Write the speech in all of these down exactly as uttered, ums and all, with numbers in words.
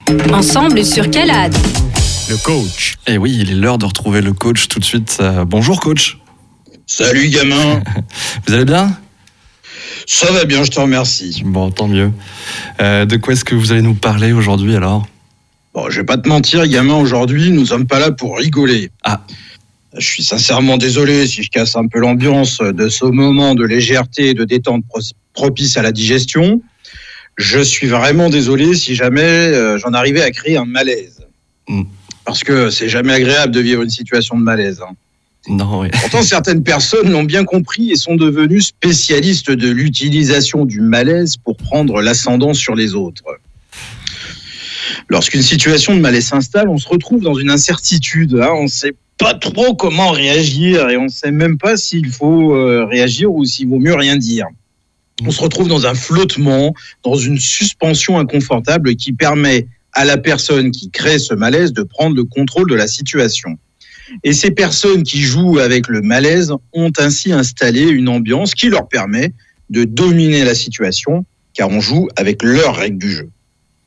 Ensemble sur Calade. Le coach. Et oui, il est l'heure de retrouver le coach tout de suite. Euh, bonjour coach. Salut gamin. Vous allez bien ? Ça va bien, je te remercie. Bon, tant mieux. Euh, de quoi est-ce que vous allez nous parler aujourd'hui alors ? Bon, je vais pas te mentir, gamin, aujourd'hui, nous sommes pas là pour rigoler. Ah. Je suis sincèrement désolé si je casse un peu l'ambiance de ce moment de légèreté et de détente propice à la digestion. Je suis vraiment désolé si jamais euh, j'en arrivais à créer un malaise. Mm. Parce que c'est jamais agréable de vivre une situation de malaise. Hein. Non, oui. Pourtant, certaines personnes l'ont bien compris et sont devenues spécialistes de l'utilisation du malaise pour prendre l'ascendant sur les autres. Lorsqu'une situation de malaise s'installe, on se retrouve dans une incertitude. Hein. On ne sait pas trop comment réagir et on ne sait même pas s'il faut euh, réagir ou s'il vaut mieux rien dire. On se retrouve dans un flottement, dans une suspension inconfortable qui permet à la personne qui crée ce malaise de prendre le contrôle de la situation. Et ces personnes qui jouent avec le malaise ont ainsi installé une ambiance qui leur permet de dominer la situation, car on joue avec leurs règles du jeu.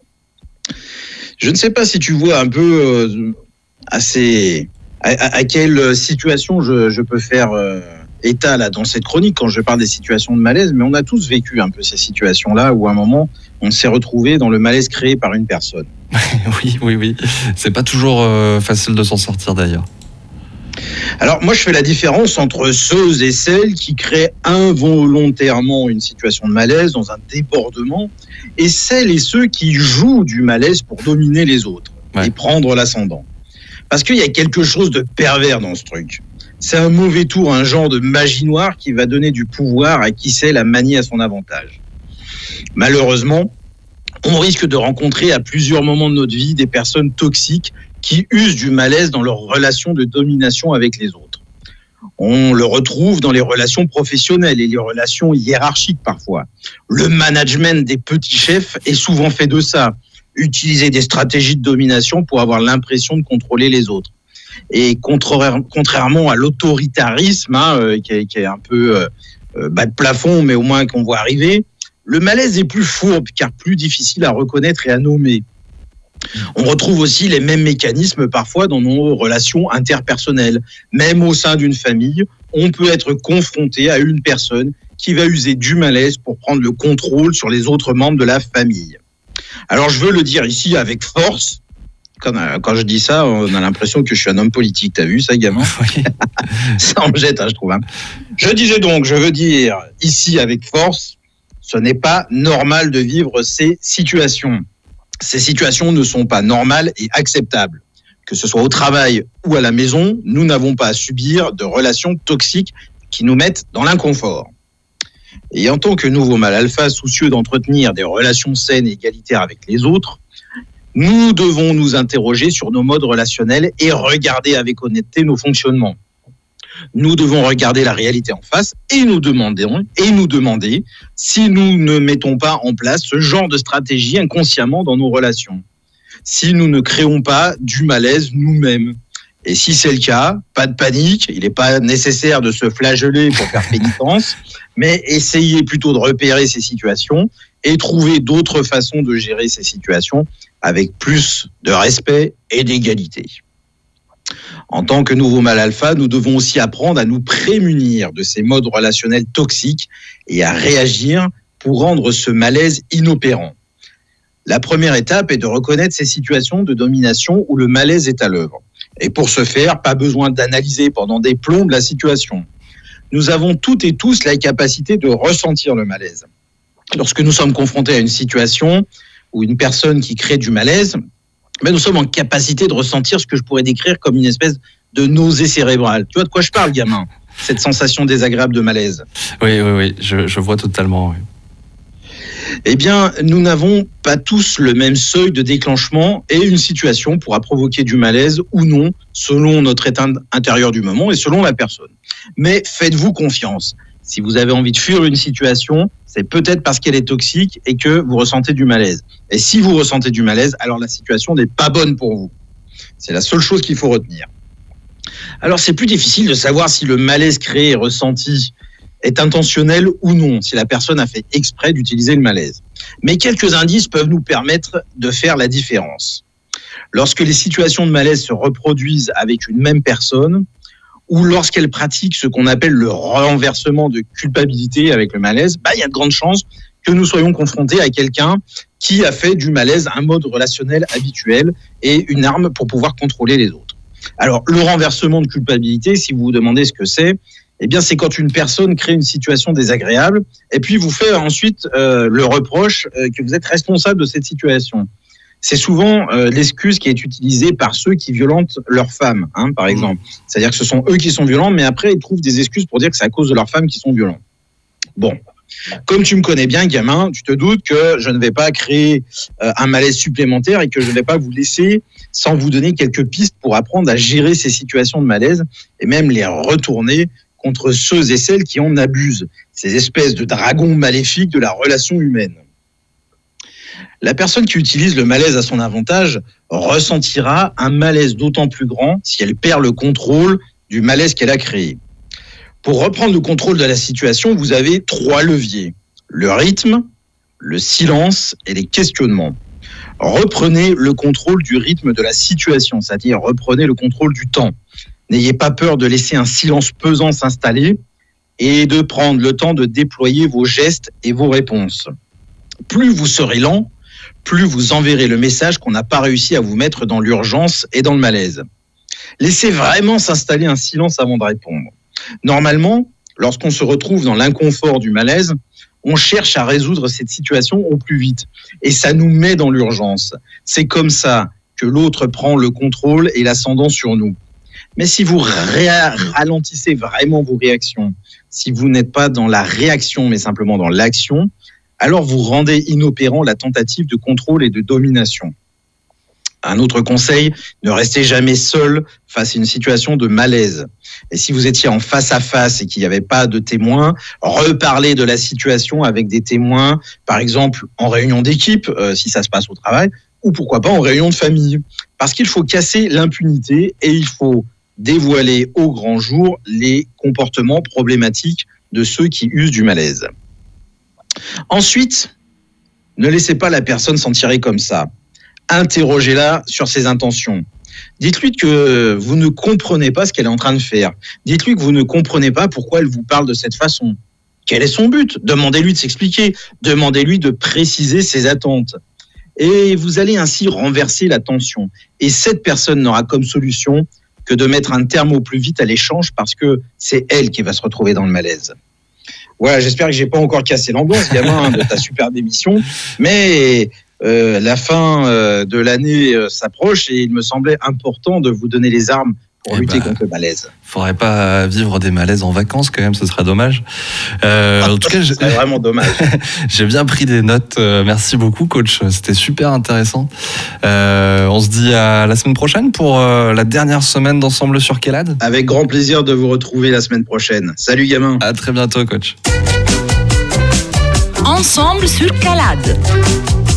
Je ne sais pas si tu vois un peu euh, assez, à, à, à quelle situation je, je peux faire euh, état là, dans cette chronique quand je parle des situations de malaise, mais on a tous vécu un peu ces situations-là où à un moment, on s'est retrouvé dans le malaise créé par une personne. oui, oui, oui. C'est pas toujours euh, facile de s'en sortir d'ailleurs. Alors moi je fais la différence entre ceux et celles qui créent involontairement une situation de malaise dans un débordement et celles et ceux qui jouent du malaise pour dominer les autres ouais. et prendre l'ascendant. Parce qu'il y a quelque chose de pervers dans ce truc. C'est un mauvais tour, un genre de magie noire qui va donner du pouvoir à qui sait la manier à son avantage. Malheureusement, on risque de rencontrer à plusieurs moments de notre vie des personnes toxiques qui usent du malaise dans leurs relations de domination avec les autres. On le retrouve dans les relations professionnelles et les relations hiérarchiques parfois. Le management des petits chefs est souvent fait de ça. Utiliser des stratégies de domination pour avoir l'impression de contrôler les autres. Et contrairement à l'autoritarisme, hein, qui, est, qui est un peu euh, bas de plafond, mais au moins qu'on voit arriver, le malaise est plus fourbe, car plus difficile à reconnaître et à nommer. On retrouve aussi les mêmes mécanismes parfois dans nos relations interpersonnelles. Même au sein d'une famille, on peut être confronté à une personne qui va user du malaise pour prendre le contrôle sur les autres membres de la famille. Alors je veux le dire ici avec force. Quand, quand je dis ça, on a l'impression que je suis un homme politique. T'as vu ça, gamin ? Oui. Ça en jette, hein, je trouve. Hein. Je disais donc, je veux dire ici avec force, ce n'est pas normal de vivre ces situations. Ces situations ne sont pas normales et acceptables. Que ce soit au travail ou à la maison, nous n'avons pas à subir de relations toxiques qui nous mettent dans l'inconfort. Et en tant que nouveau mâle alpha soucieux d'entretenir des relations saines et égalitaires avec les autres, nous devons nous interroger sur nos modes relationnels et regarder avec honnêteté nos fonctionnements. Nous devons regarder la réalité en face et nous demander, et nous demander si nous ne mettons pas en place ce genre de stratégie inconsciemment dans nos relations. Si nous ne créons pas du malaise nous-mêmes. Et si c'est le cas, pas de panique, il n'est pas nécessaire de se flageller pour faire pénitence, mais essayez plutôt de repérer ces situations et trouver d'autres façons de gérer ces situations avec plus de respect et d'égalité. En tant que nouveau mâle alpha, nous devons aussi apprendre à nous prémunir de ces modes relationnels toxiques et à réagir pour rendre ce malaise inopérant. La première étape est de reconnaître ces situations de domination où le malaise est à l'œuvre. Et pour ce faire, pas besoin d'analyser pendant des plombes la situation. Nous avons toutes et tous la capacité de ressentir le malaise. Lorsque nous sommes confrontés à une situation ou une personne qui crée du malaise, mais nous sommes en capacité de ressentir ce que je pourrais décrire comme une espèce de nausée cérébrale. Tu vois de quoi je parle, gamin ? Cette sensation désagréable de malaise. Oui, oui, oui, je, je vois totalement. Oui. Eh bien, nous n'avons pas tous le même seuil de déclenchement et une situation pourra provoquer du malaise ou non, selon notre état intérieur du moment et selon la personne. Mais faites-vous confiance. Si vous avez envie de fuir une situation, c'est peut-être parce qu'elle est toxique et que vous ressentez du malaise. Et si vous ressentez du malaise, alors la situation n'est pas bonne pour vous. C'est la seule chose qu'il faut retenir. Alors, c'est plus difficile de savoir si le malaise créé et ressenti est intentionnel ou non, si la personne a fait exprès d'utiliser le malaise. Mais quelques indices peuvent nous permettre de faire la différence. Lorsque les situations de malaise se reproduisent avec une même personne, ou lorsqu'elle pratique ce qu'on appelle le renversement de culpabilité avec le malaise, bah, il y a de grandes chances que nous soyons confrontés à quelqu'un qui a fait du malaise un mode relationnel habituel et une arme pour pouvoir contrôler les autres. Alors, le renversement de culpabilité, si vous vous demandez ce que c'est, eh bien, c'est quand une personne crée une situation désagréable et puis vous fait ensuite euh, le reproche euh, que vous êtes responsable de cette situation. C'est souvent euh, l'excuse qui est utilisée par ceux qui violentent leurs femmes, hein, par exemple. C'est-à-dire que ce sont eux qui sont violents, mais après, ils trouvent des excuses pour dire que c'est à cause de leurs femmes qui sont violents. Bon. Comme tu me connais bien, gamin, tu te doutes que je ne vais pas créer euh, un malaise supplémentaire et que je ne vais pas vous laisser sans vous donner quelques pistes pour apprendre à gérer ces situations de malaise et même les retourner contre ceux et celles qui en abusent, ces espèces de dragons maléfiques de la relation humaine. La personne qui utilise le malaise à son avantage ressentira un malaise d'autant plus grand si elle perd le contrôle du malaise qu'elle a créé. Pour reprendre le contrôle de la situation, vous avez trois leviers. Le rythme, le silence et les questionnements. Reprenez le contrôle du rythme de la situation, c'est-à-dire reprenez le contrôle du temps. N'ayez pas peur de laisser un silence pesant s'installer et de prendre le temps de déployer vos gestes et vos réponses. Plus vous serez lent, plus vous enverrez le message qu'on n'a pas réussi à vous mettre dans l'urgence et dans le malaise. Laissez vraiment s'installer un silence avant de répondre. Normalement, lorsqu'on se retrouve dans l'inconfort du malaise, on cherche à résoudre cette situation au plus vite. Et ça nous met dans l'urgence. C'est comme ça que l'autre prend le contrôle et l'ascendant sur nous. Mais si vous ré- ralentissez vraiment vos réactions, si vous n'êtes pas dans la réaction, mais simplement dans l'action, alors vous rendez inopérant la tentative de contrôle et de domination. Un autre conseil, ne restez jamais seul face à une situation de malaise. Et si vous étiez en face à face et qu'il n'y avait pas de témoins, reparlez de la situation avec des témoins, par exemple en réunion d'équipe, euh, si ça se passe au travail, ou pourquoi pas en réunion de famille. Parce qu'il faut casser l'impunité et il faut dévoiler au grand jour les comportements problématiques de ceux qui usent du malaise. Ensuite, ne laissez pas la personne s'en tirer comme ça. Interrogez-la sur ses intentions. Dites-lui que vous ne comprenez pas ce qu'elle est en train de faire. Dites-lui que vous ne comprenez pas pourquoi elle vous parle de cette façon. Quel est son but ? Demandez-lui de s'expliquer. Demandez-lui de préciser ses attentes. Et vous allez ainsi renverser la tension. Et cette personne n'aura comme solution que de mettre un terme au plus vite à l'échange parce que c'est elle qui va se retrouver dans le malaise. Voilà, j'espère que j'ai pas encore cassé l'ambiance, gamin, de ta superbe émission. Mais euh, la fin euh, de l'année euh, s'approche et il me semblait important de vous donner les armes pour eh lutter bah, contre le malaise. Faudrait pas vivre des malaises en vacances quand même, ce serait dommage. Euh, en tout cas, c'est vraiment dommage. J'ai bien pris des notes. Euh, merci beaucoup, coach. C'était super intéressant. Euh, on se dit à la semaine prochaine pour euh, la dernière semaine d'Ensemble sur Calade. Avec grand plaisir de vous retrouver la semaine prochaine. Salut, gamin. À très bientôt, coach. Ensemble sur Calade.